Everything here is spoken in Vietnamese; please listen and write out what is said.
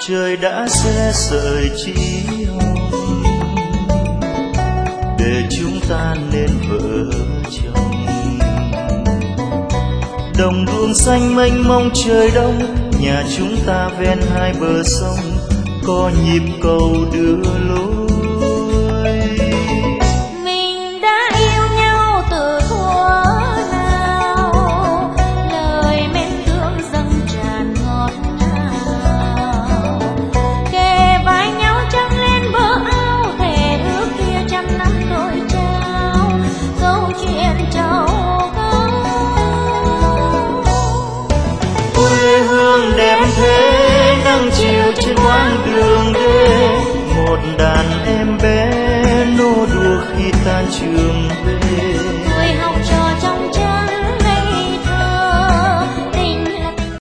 trời đã xe sợi chỉ hồng để chúng ta nên vợ chồng. Đồng ruộng xanh mênh mông trời đông, nhà chúng ta ven hai bờ sông, có nhịp cầu đưa lối. Mình đã yêu nhau từ thuở nào, lời mến thương dâng tràn ngọt ngào. Kề vai nhau trăng lên bờ ao, thề ước kia trăm năm đôi trao, câu chuyện trầu cao. Quê hương đẹp thế nắng chiều trên quãng đường đê, một đàn em bé nô đùa khi tan trường